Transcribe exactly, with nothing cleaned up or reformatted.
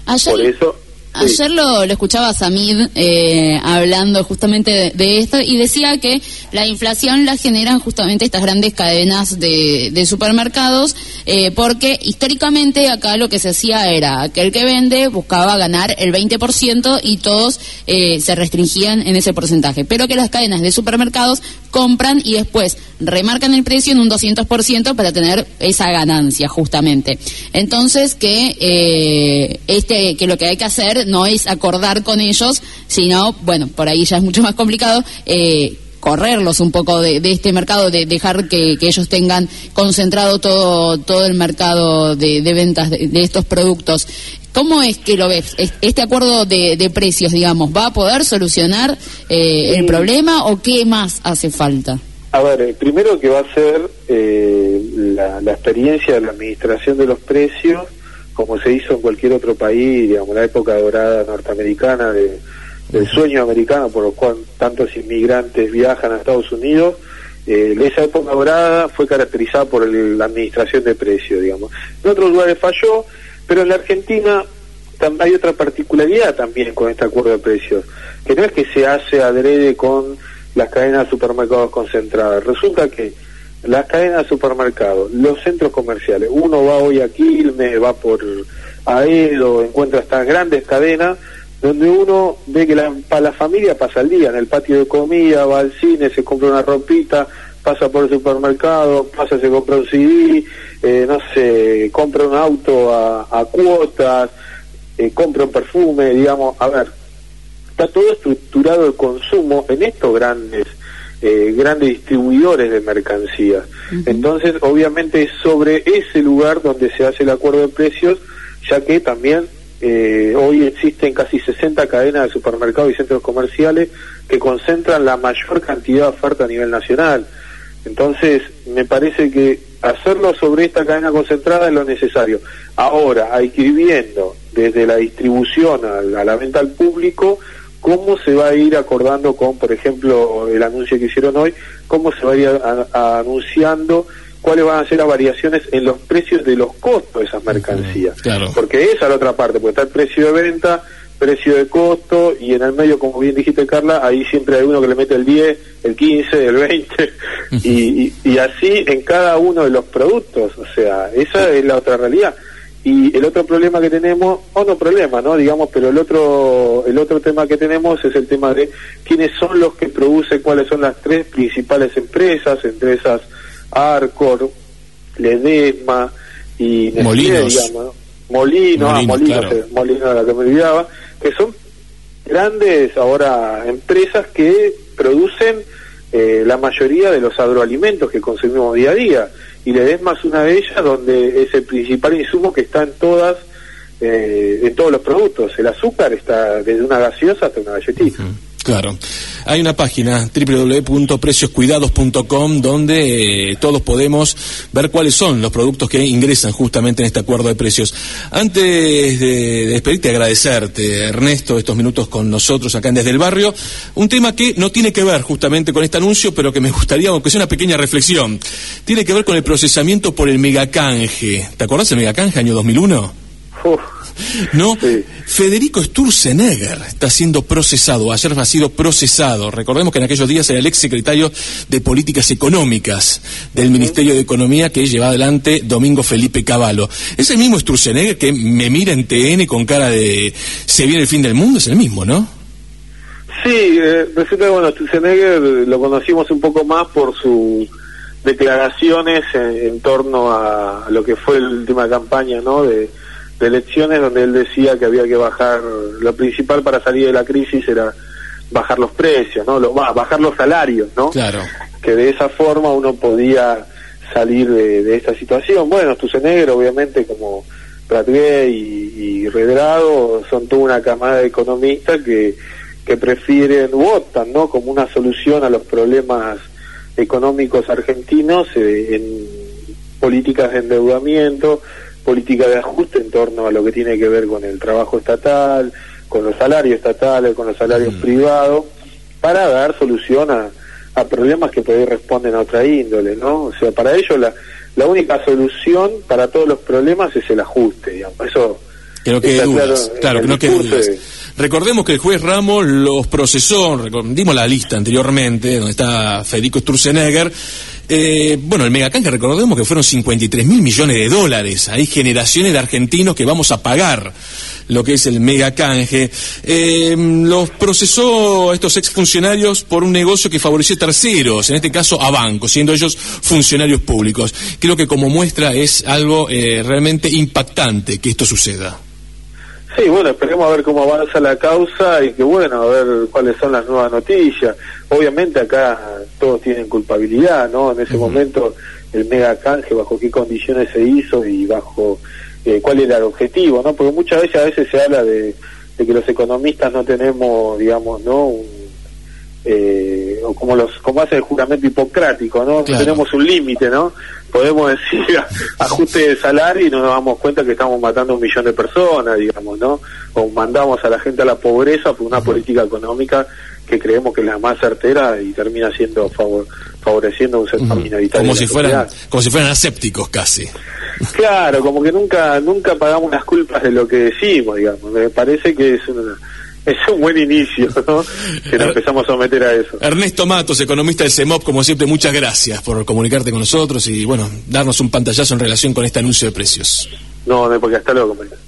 Ayer... Por eso... Ayer lo, lo escuchaba a Samid eh, hablando justamente de, de esto y decía que la inflación la generan justamente estas grandes cadenas de, de supermercados eh, porque históricamente acá lo que se hacía era que el que vende buscaba ganar el veinte por ciento y todos eh, se restringían en ese porcentaje, pero que las cadenas de supermercados compran y después remarcan el precio en un doscientos por ciento para tener esa ganancia justamente. Entonces que eh, este que lo que hay que hacer no es acordar con ellos, sino, bueno, por ahí ya es mucho más complicado, eh, correrlos un poco de, de este mercado, de dejar que, que ellos tengan concentrado todo todo el mercado de, de ventas de, de estos productos. ¿Cómo es que lo ves? ¿Este acuerdo de, de precios, digamos, va a poder solucionar eh, el problema o qué más hace falta? A ver, primero que va a ser eh, la, la experiencia de la administración de los precios, como se hizo en cualquier otro país, digamos, la época dorada norteamericana, de, del sueño americano por lo cual tantos inmigrantes viajan a Estados Unidos. Eh, esa época dorada fue caracterizada por el, la administración de precios, digamos. En otros lugares falló, pero en la Argentina tam, hay otra particularidad también con este acuerdo de precios, que no es que se hace adrede con las cadenas de supermercados concentradas. Resulta que las cadenas de supermercados, los centros comerciales, uno va hoy a Quilmes, va por Aedo, encuentra estas grandes cadenas donde uno ve que la, para la familia pasa el día en el patio de comida, va al cine, se compra una ropita, pasa por el supermercado, pasa, se compra un C D, eh, no sé, compra un auto a, a cuotas, eh, compra un perfume, digamos, a ver, está todo estructurado el consumo en estos grandes Eh, grandes distribuidores de mercancías. Uh-huh. Entonces, obviamente es sobre ese lugar donde se hace el acuerdo de precios, ya que también eh, hoy existen casi sesenta cadenas de supermercados y centros comerciales que concentran la mayor cantidad de oferta a nivel nacional. Entonces, me parece que hacerlo sobre esta cadena concentrada es lo necesario. Ahora, hay que ir viendo desde la distribución a la, a la venta al público cómo se va a ir acordando con, por ejemplo, el anuncio que hicieron hoy, cómo se va a ir a, a, anunciando cuáles van a ser las variaciones en los precios de los costos de esas mercancías. Claro. Porque esa es la otra parte, porque está el precio de venta, precio de costo, y en el medio, como bien dijiste, Carla, ahí siempre hay uno que le mete el diez, el quince, el veinte, y, y, y así en cada uno de los productos. O sea, esa es la otra realidad. Y el otro problema que tenemos, o no problema, ¿no? Digamos, pero el otro el otro tema que tenemos es el tema de quiénes son los que producen, cuáles son las tres principales empresas, entre esas Arcor, Ledesma y Nestlé, Molinos. digamos, ¿no? Molinos, ah, Molinos, claro. eh, Molinos, la que me olvidaba, que son grandes ahora empresas que producen eh, la mayoría de los agroalimentos que consumimos día a día. Y Ledesma es una de ellas, donde es el principal insumo que está en todas eh, en todos los productos. El azúcar está desde una gaseosa hasta una galletita. Uh-huh. Claro. Hay una página, doble u doble u doble u punto precios cuidados punto com, donde eh, todos podemos ver cuáles son los productos que ingresan justamente en este acuerdo de precios. Antes de, de despedirte, agradecerte, Ernesto, estos minutos con nosotros acá en Desde el Barrio. Un tema que no tiene que ver justamente con este anuncio, pero que me gustaría, aunque sea una pequeña reflexión. Tiene que ver con el procesamiento por el megacanje. ¿Te acordás del megacanje, año dos mil uno? Uf. ¿No? Sí. Federico Sturzenegger está siendo procesado, ayer ha sido procesado. Recordemos que en aquellos días era el ex secretario de Políticas Económicas del uh-huh. Ministerio de Economía que lleva adelante Domingo Felipe Cavallo. ¿Es el mismo Sturzenegger que me mira en T N con cara de se viene el fin del mundo? Es el mismo, ¿no? Sí, eh, resulta que bueno, Sturzenegger lo conocimos un poco más por sus declaraciones en, en torno a lo que fue la última campaña, ¿no? de de elecciones, donde él decía que había que bajar, lo principal para salir de la crisis era bajar los precios, ¿no? Lo, bah, bajar los salarios, ¿no? Claro. Que de esa forma uno podía salir de, de esta situación. Bueno, Sturzenegger, obviamente, como Pratgay y, y Redrado, son toda una camada de economistas que, que prefieren, votan, ¿no? Como una solución a los problemas económicos argentinos eh, en políticas de endeudamiento, política de ajuste en torno a lo que tiene que ver con el trabajo estatal, con los salarios estatales, con los salarios mm. privados, para dar solución a, a problemas que por ahí responden a otra índole, ¿no? O sea, para ellos la, la única solución para todos los problemas es el ajuste, digamos. Eso Que no quede está dudas. Claro, claro que no quede dudas. De... Recordemos que el juez Ramos los procesó, dimos la lista anteriormente, donde está Federico Sturzenegger. Eh, bueno, el megacanje, recordemos que fueron cincuenta y tres mil millones de dólares. Hay generaciones de argentinos que vamos a pagar lo que es el megacanje. Eh, los procesó a estos exfuncionarios por un negocio que favoreció terceros, en este caso a bancos, siendo ellos funcionarios públicos. Creo que como muestra es algo eh, realmente impactante que esto suceda. Sí, bueno, esperemos a ver cómo avanza la causa y que bueno, a ver cuáles son las nuevas noticias. Obviamente acá todos tienen culpabilidad, ¿no? En ese uh-huh. momento el mega canje, bajo qué condiciones se hizo y bajo eh, cuál era el objetivo, ¿no? Porque muchas veces a veces se habla de, de que los economistas no tenemos, digamos, ¿no? Un, eh, o como los como hace el juramento hipocrático, ¿no? Claro. Tenemos un límite, ¿no? Podemos decir ajuste de salario y no nos damos cuenta que estamos matando a un millón de personas, digamos, ¿no? O mandamos a la gente a la pobreza por una uh-huh. política económica que creemos que es la más certera y termina siendo favor, favoreciendo un sector uh-huh. minoritario. Como si fueran, como si fueran asépticos casi. Claro, como que nunca, nunca pagamos las culpas de lo que decimos, digamos. Me parece que es una Es un buen inicio, ¿no? Que nos empezamos a someter a eso. Ernesto Matos, economista del CEMOP, como siempre, muchas gracias por comunicarte con nosotros y, bueno, darnos un pantallazo en relación con este anuncio de precios. No, no, porque hasta luego, compañero.